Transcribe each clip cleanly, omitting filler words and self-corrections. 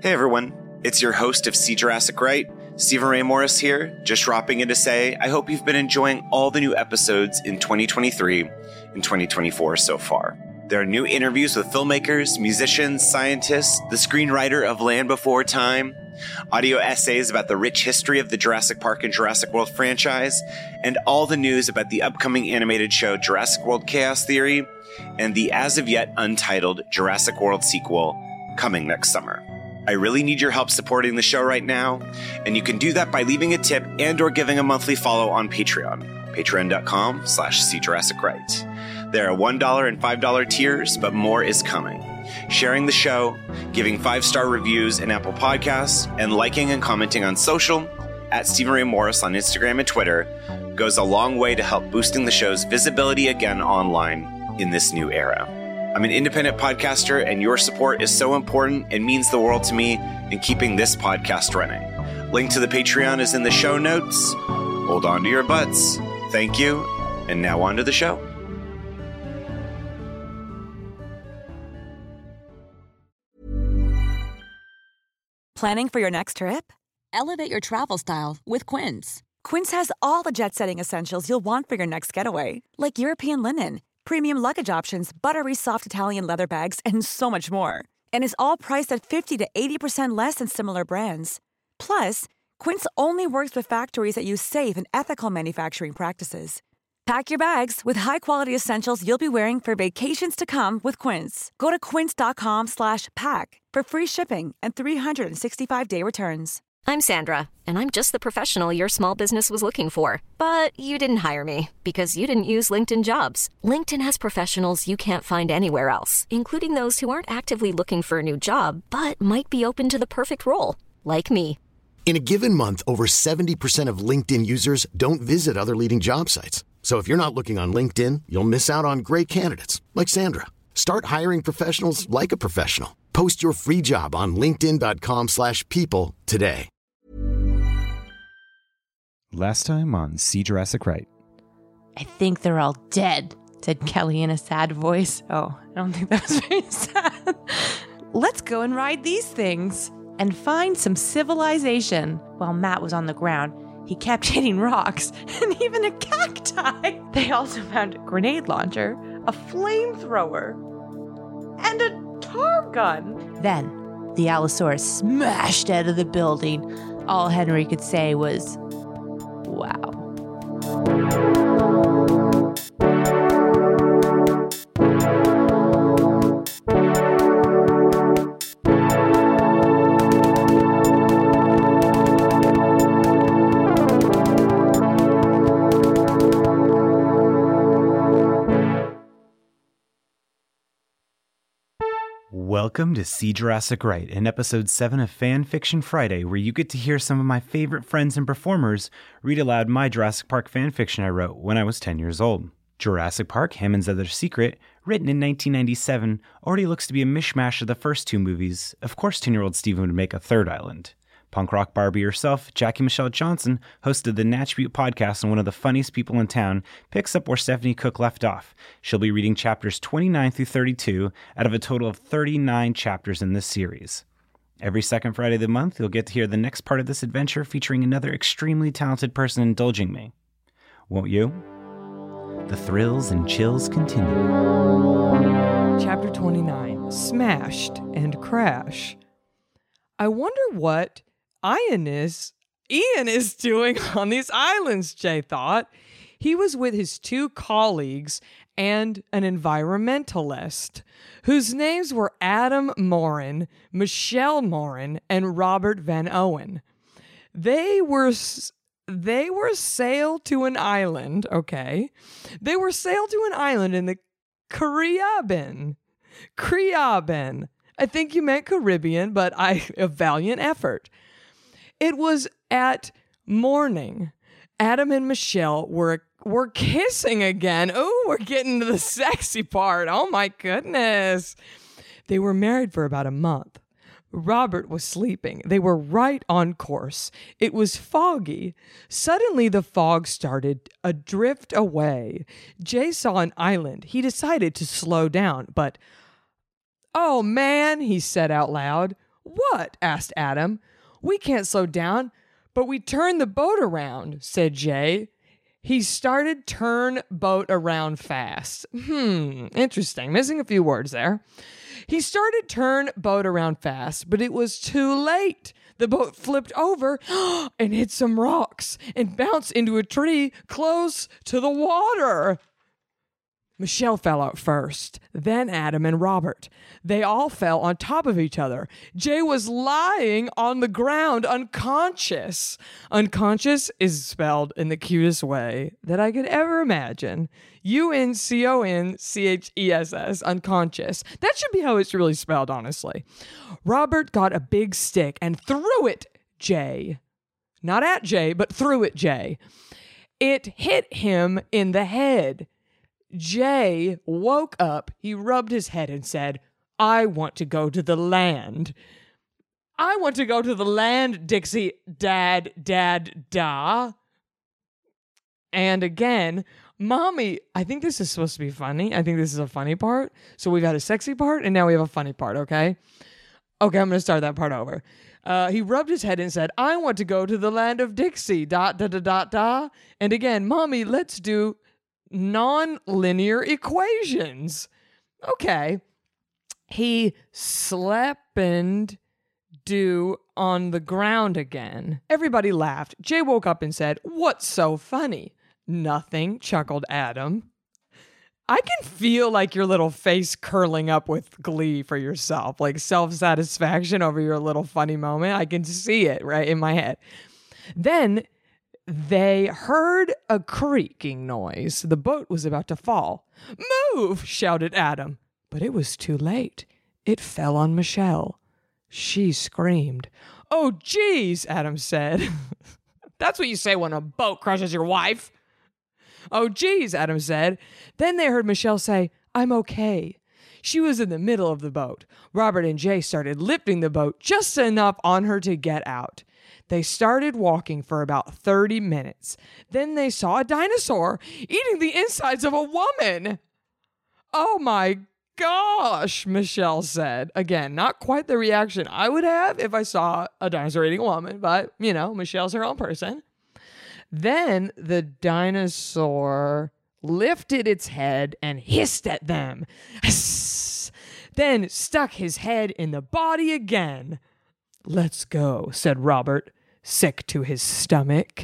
Hey everyone, it's your host of See Jurassic Right, Stephen Ray Morris here, just dropping in to say I hope you've been enjoying all the new episodes in 2023 and 2024 so far. There are new interviews with filmmakers, musicians, scientists, the screenwriter of Land Before Time, audio essays about the rich history of the Jurassic Park and Jurassic World franchise, and all the news about the upcoming animated show Jurassic World Chaos Theory and the as-of-yet untitled Jurassic World sequel coming next summer. I really need your help supporting the show right now, and you can do that by leaving a tip and or giving a monthly follow on Patreon, patreon.com/SeeJurassicRight. There are $1 and $5 tiers, but more is coming. Sharing the show, giving 5-star reviews in Apple Podcasts, and liking and commenting on social, at Stephen Ray Morris on Instagram and Twitter, goes a long way to help boosting the show's visibility again online in this new era. I'm an independent podcaster, and your support is so important and means the world to me in keeping this podcast running. Link to the Patreon is in the show notes. Hold on to your butts. Thank you. And now on to the show. Planning for your next trip? Elevate your travel style with Quince. Quince has all the jet-setting essentials you'll want for your next getaway, like European linen, premium luggage options, buttery soft Italian leather bags, and so much more. And is all priced at 50 to 80% less than similar brands. Plus, Quince only works with factories that use safe and ethical manufacturing practices. Pack your bags with high-quality essentials you'll be wearing for vacations to come with Quince. Go to quince.com/pack for free shipping and 365-day returns. I'm Sandra, and I'm just the professional your small business was looking for. But you didn't hire me because you didn't use LinkedIn Jobs. LinkedIn has professionals you can't find anywhere else, including those who aren't actively looking for a new job, but might be open to the perfect role, like me. In a given month, over 70% of LinkedIn users don't visit other leading job sites. So if you're not looking on LinkedIn, you'll miss out on great candidates like Sandra. Start hiring professionals like a professional. Post your free job on linkedin.com/people today. Last time on See Jurassic Right. I think they're all dead, said Kelly in a sad voice. Oh, I don't think that was very sad. Let's go and ride these things and find some civilization. While Matt was on the ground, he kept hitting rocks and even a cacti. They also found a grenade launcher, a flamethrower, and a tar gun. Then the Allosaurus smashed out of the building. All Henry could say was, wow. Welcome to See Jurassic Right, in episode 7 of Fan Fiction Friday, where you get to hear some of my favorite friends and performers read aloud my Jurassic Park fan fiction I wrote when I was 10 years old. Jurassic Park, Hammond's Other Secret, written in 1997, already looks to be a mishmash of the first two movies. Of course 10-year-old Steven would make a third island. Punk rock Barbie herself, Jackie Michelle Johnson, hosted the Natch Butte podcast, and one of the funniest people in town, picks up where Stephanie Cook left off. She'll be reading chapters 29 through 32 out of a total of 39 chapters in this series. Every second Friday of the month, you'll get to hear the next part of this adventure featuring another extremely talented person indulging me. Won't you? The thrills and chills continue. Chapter 29, Smashed and Crash. I wonder what Ian is doing on these islands, Jay thought. He was with his two colleagues and an environmentalist whose names were Adam Morin, Michelle Morin, and Robert Van Owen. They were sailed to an island, okay? They were sailed to an island in the Caribbean. I think you meant Caribbean, but a valiant effort. It was at morning. Adam and Michelle were kissing again. Oh, we're getting to the sexy part. Oh my goodness. They were married for about a month. Robert was sleeping. They were right on course. It was foggy. Suddenly the fog started to drift away. Jay saw an island. He decided to slow down, but "Oh man," he said out loud, What? Asked Adam. We can't slow down, but we turn the boat around, said Jay. He started turn boat around fast. Interesting. Missing a few words there. He started turn boat around fast, but it was too late. The boat flipped over and hit some rocks and bounced into a tree close to the water. Michelle fell out first, then Adam and Robert. They all fell on top of each other. Jay was lying on the ground, unconscious. Unconscious is spelled in the cutest way that I could ever imagine. UNCONCHESS, unconscious. That should be how it's really spelled, honestly. Robert got a big stick and threw it Jay. Not at Jay, but threw it Jay. It hit him in the head. Jay woke up, he rubbed his head and said, I want to go to the land. I want to go to the land, Dixie, dad, da. And again, Mommy, I think this is supposed to be funny. I think this is a funny part. So we've had a sexy part and now we have a funny part, okay? Okay, I'm going to start that part over. He rubbed his head and said, I want to go to the land of Dixie, da. And again, Mommy, let's do non-linear equations. Okay. He slept on the ground again. Everybody laughed. Jay woke up and said, what's so funny? Nothing, chuckled Adam. I can feel like your little face curling up with glee for yourself, like self-satisfaction over your little funny moment. I can see it right in my head. Then they heard a creaking noise. The boat was about to fall. Move, shouted Adam. But it was too late. It fell on Michelle. She screamed. Oh, geez, Adam said. That's what you say when a boat crushes your wife. Oh, geez, Adam said. Then they heard Michelle say, I'm okay. She was in the middle of the boat. Robert and Jay started lifting the boat just enough on her to get out. They started walking for about 30 minutes. Then they saw a dinosaur eating the insides of a woman. Oh my gosh, Michelle said. Again, not quite the reaction I would have if I saw a dinosaur eating a woman, but, you know, Michelle's her own person. Then the dinosaur lifted its head and hissed at them. Then stuck his head in the body again. Let's go, said Robert, sick to his stomach.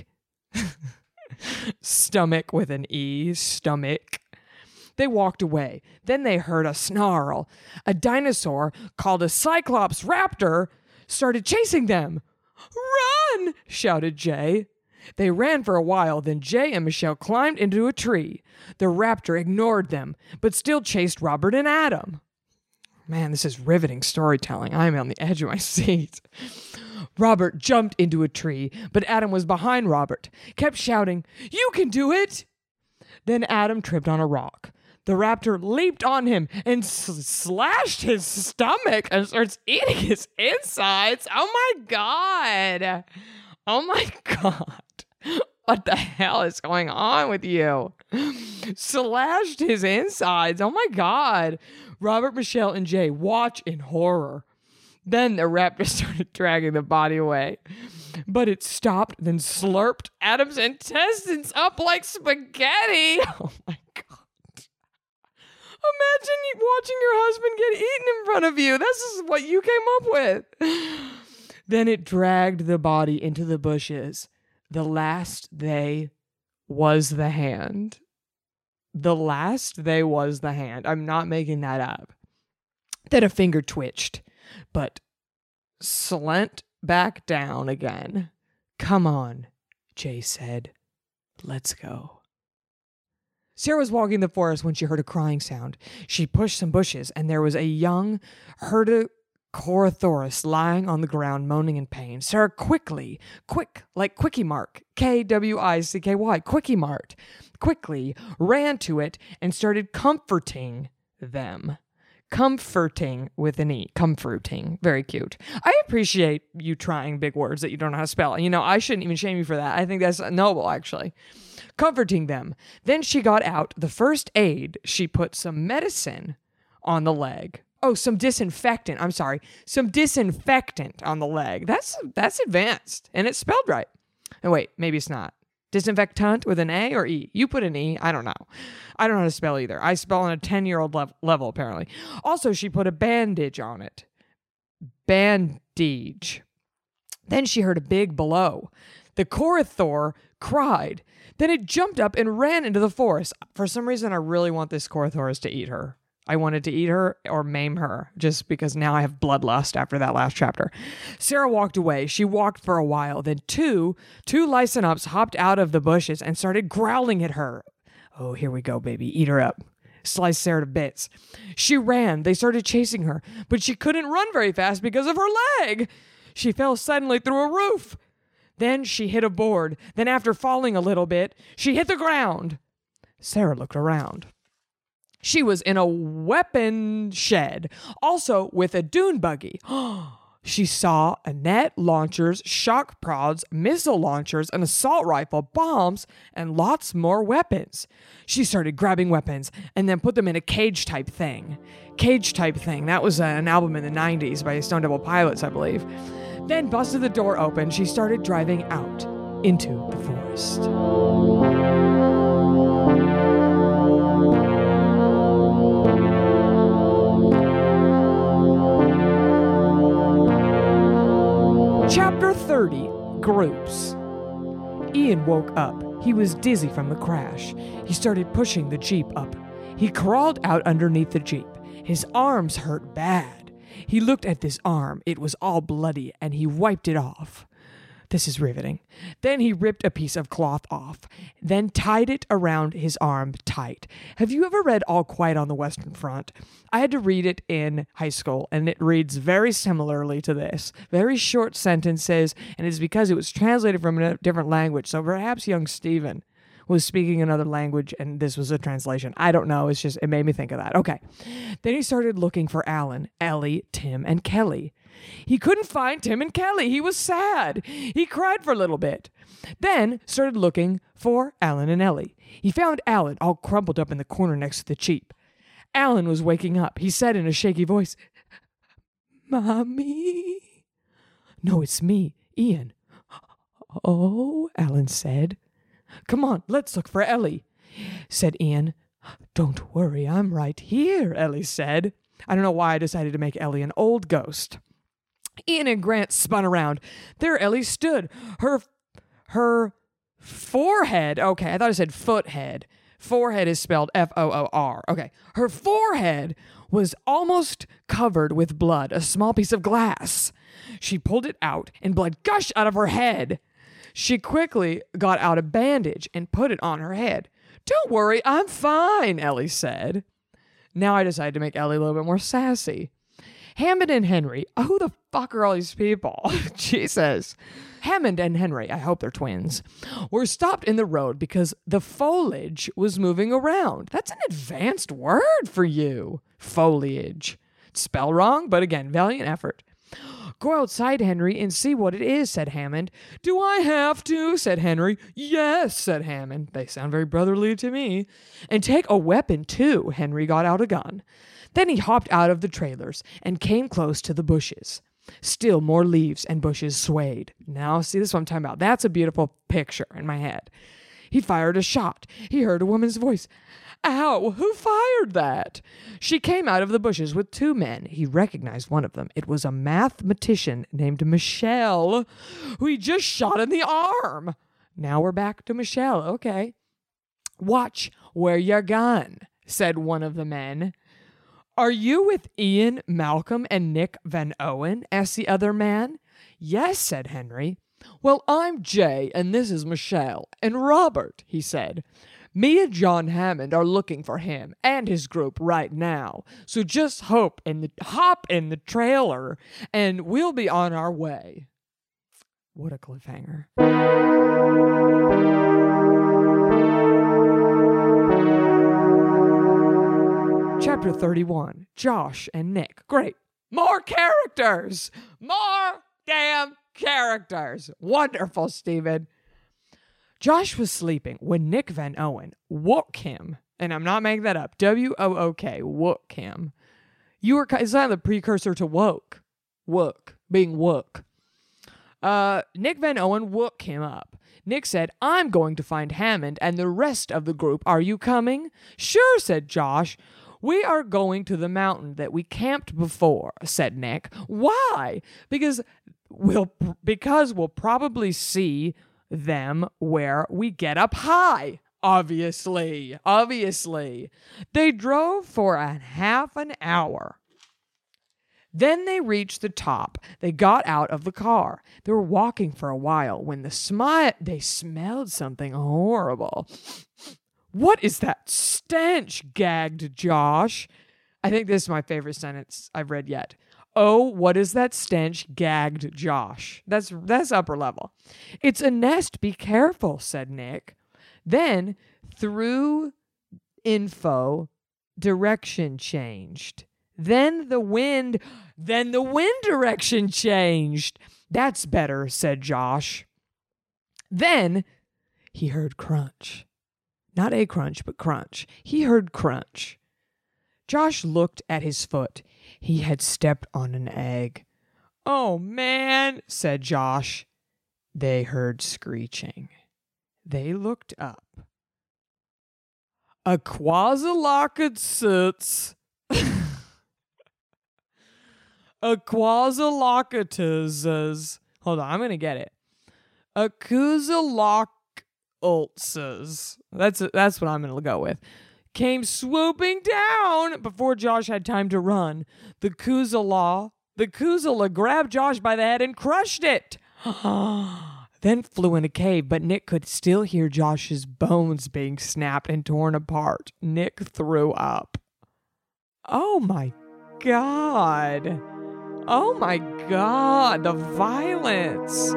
Stomach with an E, stomach. They walked away. Then they heard a snarl. A dinosaur called a Cyclops raptor started chasing them. Run! Shouted Jay. They ran for a while, then Jay and Michelle climbed into a tree. The raptor ignored them, but still chased Robert and Adam. Man, this is riveting storytelling. I'm on the edge of my seat. Robert jumped into a tree, but Adam was behind Robert, kept shouting, You can do it! Then Adam tripped on a rock. The raptor leaped on him and slashed his stomach and starts eating his insides. Oh my God. Oh my God. What the hell is going on with you? Slashed his insides. Oh my God. Robert, Michelle, and Jay watch in horror. Then the raptor started dragging the body away. But it stopped, then slurped Adam's intestines up like spaghetti. Oh my God. Imagine watching your husband get eaten in front of you. This is what you came up with. Then it dragged the body into the bushes. The last they was the hand. The last they was the hand. I'm not making that up. Then a finger twitched, but slent back down again. Come on, Jay said. Let's go. Sarah was walking the forest when she heard a crying sound. She pushed some bushes, and there was a young Herdicorathorus lying on the ground, moaning in pain. Sarah quickly, like Quickie Mart, Kwicky, Quickie Mart, quickly ran to it and started comforting them. Comforting with an E. Comforting. Very cute. I appreciate you trying big words that you don't know how to spell. You know, I shouldn't even shame you for that. I think that's noble, actually. Comforting them. Then she got out the first aid. She put some medicine on the leg. Oh, some disinfectant. I'm sorry. Some disinfectant on the leg. That's advanced. And it's spelled right. Oh, wait, maybe it's not. Disinfectant with an A or E? You put an E. I don't know. I don't know how to spell either. I spell on a 10-year-old level, apparently. Also, she put a bandage on it. Bandage. Then she heard a big blow. The Korathor cried. Then it jumped up and ran into the forest. For some reason, I really want this Korathorus to eat her. I wanted to eat her or maim her, just because now I have bloodlust after that last chapter. Sarah walked away. She walked for a while. Then two Lycaenops hopped out of the bushes and started growling at her. Oh, here we go, baby. Eat her up. Slice Sarah to bits. She ran. They started chasing her, but she couldn't run very fast because of her leg. She fell suddenly through a roof. Then she hit a board. Then after falling a little bit, she hit the ground. Sarah looked around. She was in a weapon shed, also with a dune buggy. She saw a net, launchers, shock prods, missile launchers, an assault rifle, bombs, and lots more weapons. She started grabbing weapons and then put them in a Cage Type Thing. Cage Type Thing, that was an album in the 90s by Stone Temple Pilots, I believe. Then busted the door open. She started driving out into the forest. Chapter 30, Groups. Ian woke up. He was dizzy from the crash. He started pushing the Jeep up. He crawled out underneath the Jeep. His arms hurt bad. He looked at this arm. It was all bloody, and he wiped it off. This is riveting. Then he ripped a piece of cloth off, then tied it around his arm tight. Have you ever read All Quiet on the Western Front? I had to read it in high school, and it reads very similarly to this. Very short sentences, and it's because it was translated from a different language. So perhaps young Stephen was speaking another language, and this was a translation. I don't know. It's just, it made me think of that. Okay. Then he started looking for Alan, Ellie, Tim, and Kelly. He couldn't find Tim and Kelly. He was sad. He cried for a little bit. Then started looking for Alan and Ellie. He found Alan all crumpled up in the corner next to the Jeep. Alan was waking up. He said in a shaky voice, "Mommy?" "No, it's me, Ian." "Oh," Alan said. "Come on, let's look for Ellie," said Ian. "Don't worry, I'm right here," Ellie said. I don't know why I decided to make Ellie an old ghost. Ian and Grant spun around. There Ellie stood. Her forehead, okay, I thought it said foothead. Forehead is spelled F-O-O-R. Okay, her forehead was almost covered with blood, a small piece of glass. She pulled it out, and blood gushed out of her head. She quickly got out a bandage and put it on her head. "Don't worry, I'm fine," Ellie said. Now I decided to make Ellie a little bit more sassy. Hammond and Henry. Who the fuck are all these people? Jesus. Hammond and Henry, I hope they're twins, were stopped in the road because the foliage was moving around. That's an advanced word for you. Foliage. Spell wrong, but again, valiant effort. "Go outside, Henry, and see what it is," said Hammond. "Do I have to?" said Henry. "Yes," said Hammond. They sound very brotherly to me. "And take a weapon, too." Henry got out a gun. Then he hopped out of the trailers and came close to the bushes. Still more leaves and bushes swayed. Now, see, this is what I'm talking about. That's a beautiful picture in my head. He fired a shot. He heard a woman's voice. "Ow, who fired that?" She came out of the bushes with two men. He recognized one of them. It was a mathematician named Michelle, who he just shot in the arm. Now we're back to Michelle. Okay. "Watch where you're going," said one of the men. "Are you with Ian, Malcolm, and Nick Van Owen?" asked the other man. "Yes," said Henry. "Well, I'm Jay, and this is Michelle. And Robert," he said. "Me and John Hammond are looking for him and his group right now. So just hop in the trailer, and we'll be on our way." What a cliffhanger. Chapter 31, Josh and Nick. Great. More characters! More damn characters! Wonderful, Stephen. Josh was sleeping when Nick Van Owen woke him, and I'm not making that up, W-O-O-K, woke him. It's not the precursor to woke. Being woke. Nick Van Owen woke him up. Nick said, I'm going to find Hammond and the rest of the group. Are you coming? Sure, said Josh. We are going to the mountain that we camped before, said Nick. Why? Because we'll probably see them where we get up high. Obviously. They drove for a half an hour. Then they reached the top. They got out of the car. They were walking for a while when they smelled something horrible. What is that stench? Gagged Josh. I think this is my favorite sentence I've read yet. Oh, what is that stench? Gagged Josh. That's upper level. It's a nest. Be careful, said Nick. Then, through info, direction changed. Then the wind direction changed. That's better, said Josh. Then he heard crunch. Not a crunch, but crunch. He heard crunch. Josh looked at his foot. He had stepped on an egg. Oh, man, said Josh. They heard screeching. They looked up. A quasi-locatus. A quasi-locatus. Hold on, I'm going to get it. A quasi-locatus. That's what I'm going to go with. Came swooping down before Josh had time to run. The Kuzala grabbed Josh by the head and crushed it. Then flew in a cave, but Nick could still hear Josh's bones being snapped and torn apart. Nick threw up. Oh my God. Oh my God, the violence.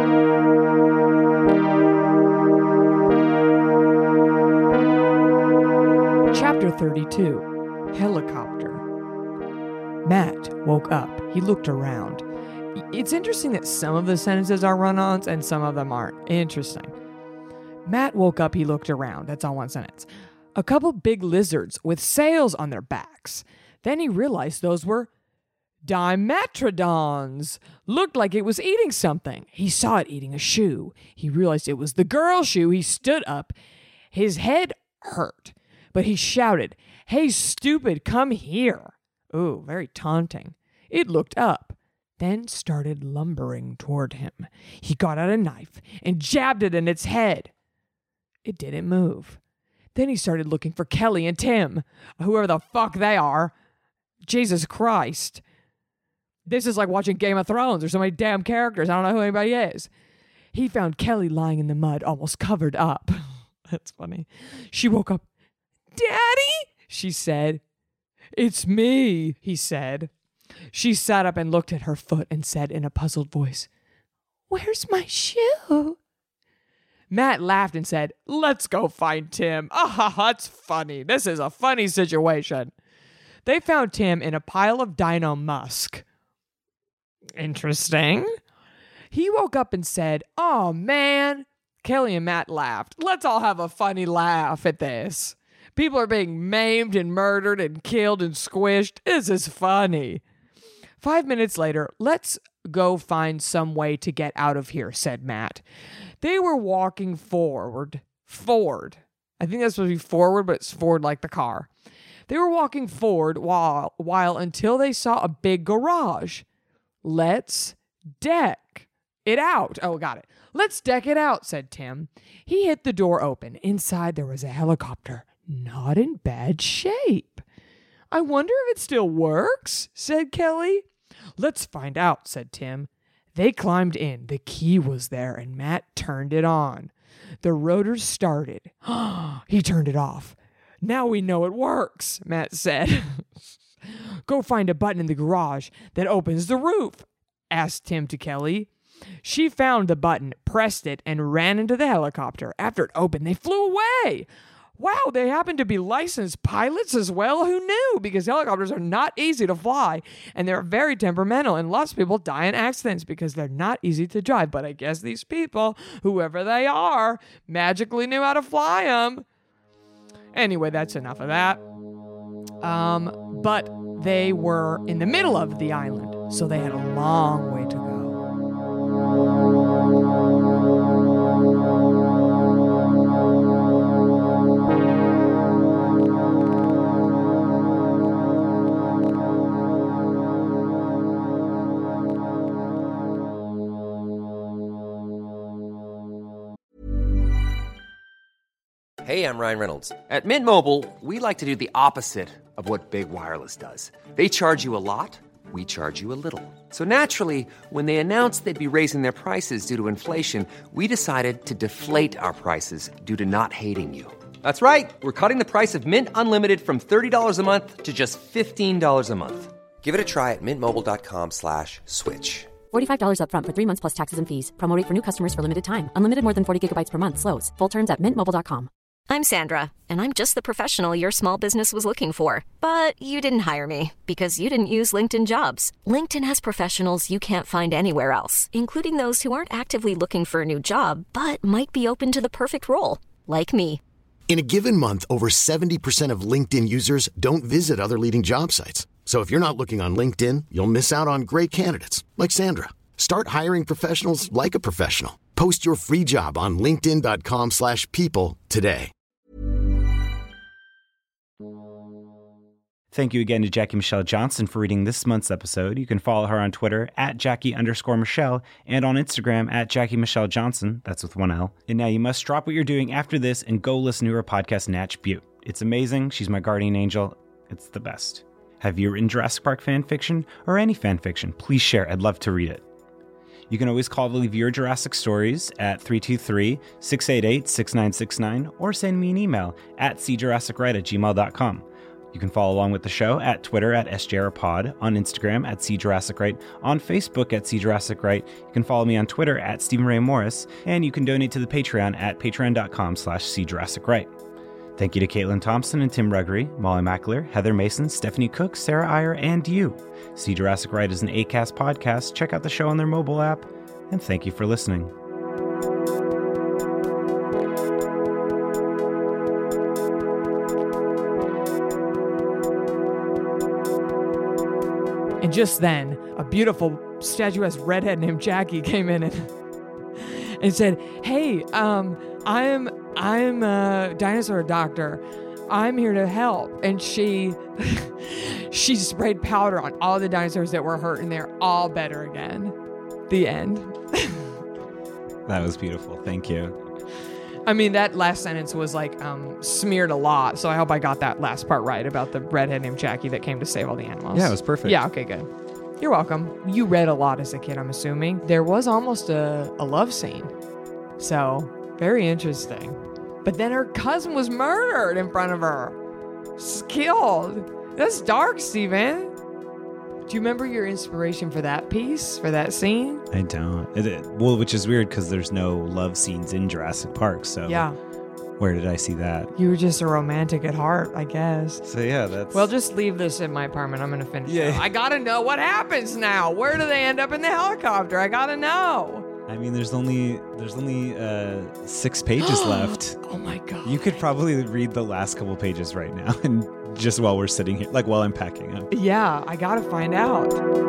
Chapter 32, Helicopter. Matt woke up. He looked around. It's interesting that some of the sentences are run-ons and some of them aren't. Interesting. Matt woke up. He looked around. That's all one sentence. A couple big lizards with sails on their backs. Then he realized those were Dimetrodons. Looked like it was eating something. He saw it eating a shoe. He realized it was the girl's shoe. He stood up. His head hurt, but he shouted, "Hey, stupid, come here." Ooh, very taunting. It looked up, then started lumbering toward him. He got out a knife and jabbed it in its head. It didn't move. Then he started looking for Kelly and Tim, whoever the fuck they are. Jesus Christ. This is like watching Game of Thrones. There's so many damn characters. I don't know who anybody is. He found Kelly lying in the mud, almost covered up. That's funny. She woke up. "Daddy?" she said. "It's me," he said. She sat up and looked at her foot and said in a puzzled voice, "Where's my shoe?" Matt laughed and said, "Let's go find Tim." That's funny. This is a funny situation. They found Tim in a pile of dino musk. Interesting. He woke up and said, "Oh, man." Kelly and Matt laughed. Let's all have a funny laugh at this. People are being maimed and murdered and killed and squished. This is funny. 5 minutes later, "Let's go find some way to get out of here," said Matt. They were walking forward. I think that's supposed to be forward, but it's forward like the car. They were walking forward while until they saw a big garage. "Let's deck it out." Oh, got it. "Let's deck it out," said Tim. He hit the door open. Inside there was a helicopter, not in bad shape. "I wonder if it still works," said Kelly. "Let's find out," said Tim. They climbed in. The key was there, and Matt turned it on. The rotor started. He turned it off. "Now we know it works," Matt said. "Go find a button in the garage that opens the roof," asked Tim to Kelly. She found the button, pressed it, and ran into the helicopter. After it opened, they flew away. Wow, they happen to be licensed pilots as well. Who knew? Because helicopters are not easy to fly, and they're very temperamental, and lots of people die in accidents because they're not easy to drive. But I guess these people, whoever they are, magically knew how to fly them. Anyway, that's enough of that. But they were in the middle of the island, so they had a long way to go. Hey, I'm Ryan Reynolds. At Mint Mobile, we like to do the opposite of what Big Wireless does. They charge you a lot, we charge you a little. So naturally, when they announced they'd be raising their prices due to inflation, we decided to deflate our prices due to not hating you. That's right. We're cutting the price of Mint Unlimited from $30 a month to just $15 a month. Give it a try at mintmobile.com/switch. $45 up front for 3 months plus taxes and fees. Promo rate for new customers for limited time. Unlimited more than 40 gigabytes per month. Slows full terms at mintmobile.com. I'm Sandra, and I'm just the professional your small business was looking for. But you didn't hire me because you didn't use LinkedIn Jobs. LinkedIn has professionals you can't find anywhere else, including those who aren't actively looking for a new job, but might be open to the perfect role, like me. In a given month, over 70% of LinkedIn users don't visit other leading job sites. So if you're not looking on LinkedIn, you'll miss out on great candidates like Sandra. Start hiring professionals like a professional. Post your free job on linkedin.com/people today. Thank you again to Jackie Michelle Johnson for reading this month's episode. You can follow her on Twitter at Jackie_Michelle and on Instagram at Jackie Michelle Johnson. That's with one L. And now you must drop what you're doing after this and go listen to her podcast, Natch Butte. It's amazing. She's my guardian angel. It's the best. Have you written Jurassic Park fan fiction or any fan fiction? Please share. I'd love to read it. You can always call to leave your Jurassic stories at 323-688-6969 or send me an email at cjurassicwright@gmail.com. You can follow along with the show at Twitter at SJRPod, on Instagram at CJurassicWright, on Facebook at CJurassicWright. You can follow me on Twitter at Stephen Ray Morris, and you can donate to the Patreon at patreon.com/CJurassicWright. Thank you to Caitlin Thompson and Tim Ruggery, Molly Mackler, Heather Mason, Stephanie Cook, Sarah Iyer, and you. See Jurassic Right is an Acast podcast. Check out the show on their mobile app, and thank you for listening. And just then, a beautiful statuesque redhead named Jackie came in and said, "Hey, I'm a dinosaur doctor. I'm here to help." And she sprayed powder on all the dinosaurs that were hurt, and they're all better again. The end. That was beautiful. Thank you. I mean, that last sentence was like smeared a lot, so I hope I got that last part right about the redhead named Jackie that came to save all the animals. Yeah, it was perfect. Yeah, okay, good. You're welcome. You read a lot as a kid, I'm assuming. There was almost a love scene. So, very interesting. But then her cousin was murdered in front of her. Killed. That's dark, Steven. Do you remember your inspiration for that piece, for that scene? I don't. Well, which is weird because there's no love scenes in Jurassic Park, so yeah. Where did I see that? You were just a romantic at heart, I guess. So yeah, that's... Well, just leave this in my apartment. I'm going to finish it. Yeah. I got to know what happens now. Where do they end up in the helicopter? I got to know. I mean, there's only 6 pages left. Oh my God. You could probably read the last couple pages right now, and just while we're sitting here, like while I'm packing up. Yeah, I gotta find out.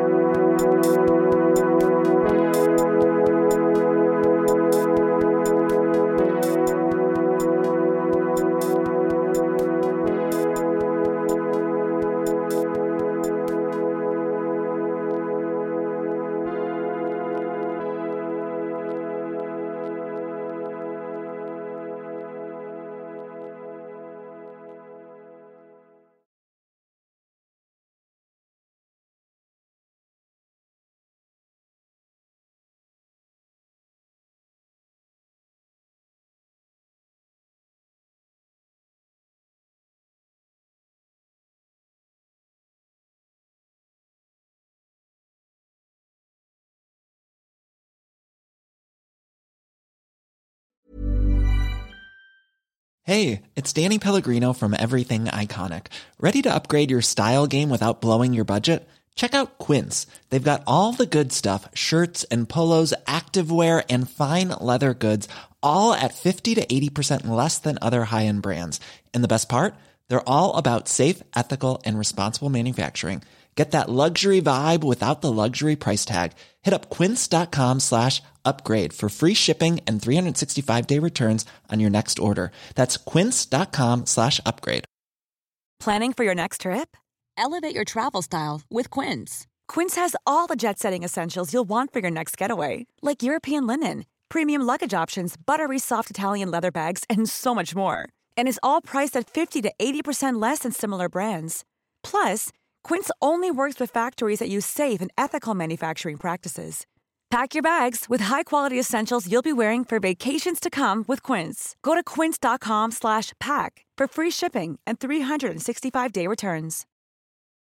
Hey, it's Danny Pellegrino from Everything Iconic. Ready to upgrade your style game without blowing your budget? Check out Quince. They've got all the good stuff, shirts and polos, activewear, and fine leather goods, all at 50 to 80% less than other high-end brands. And the best part? They're all about safe, ethical, and responsible manufacturing. Get that luxury vibe without the luxury price tag. Hit up quince.com/upgrade for free shipping and 365-day returns on your next order. That's quince.com/upgrade. Planning for your next trip? Elevate your travel style with Quince. Quince has all the jet-setting essentials you'll want for your next getaway, like European linen, premium luggage options, buttery soft Italian leather bags, and so much more. And is all priced at 50 to 80% less than similar brands. Plus, Quince only works with factories that use safe and ethical manufacturing practices. Pack your bags with high-quality essentials you'll be wearing for vacations to come with Quince. Go to quince.com/pack for free shipping and 365-day returns.